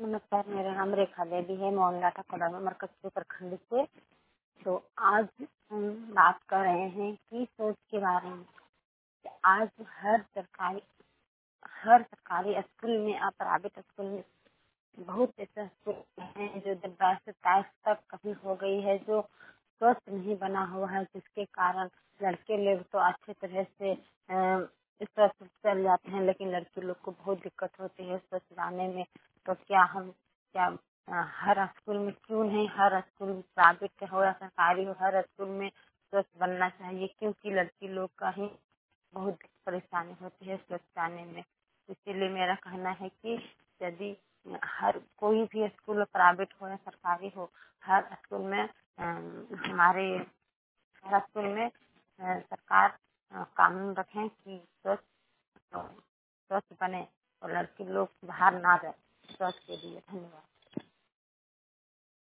नमस्कार, मेरा नाम रेखा देवी है। मोहनला ठाकुर मरकजपुर प्रखंड से। तो आज हम बात कर रहे हैं कि सोच के बारे में। आज हर सरकारी स्कूल में और प्राइवेट स्कूल में बहुत ऐसे स्कूल हैं जो 10 से 22 तक कभी हो गई है, जो स्वस्थ नहीं बना हुआ है, जिसके कारण लड़के लोग तो अच्छे तरह से स्वस्थ चल जाते हैं, लेकिन लड़की लोग को बहुत दिक्कत होती है स्वस्थ जाने में। तो क्या हर स्कूल में क्यों नहीं, हर स्कूल प्राइवेट हो या सरकारी हो, हर स्कूल में स्वस्थ बनना चाहिए, क्योंकि लड़की लोग का ही बहुत परेशानी होती है स्वस्थ जाने में। इसीलिए मेरा कहना है कि यदि हर कोई भी स्कूल प्राइवेट हो या सरकारी हो, हर स्कूल में हमारे हर स्कूल में सरकार कानून रखें कि स्वस्थ बने और लड़की लोग बाहर ना जाए स्वस्थ के लिए। धन्यवाद।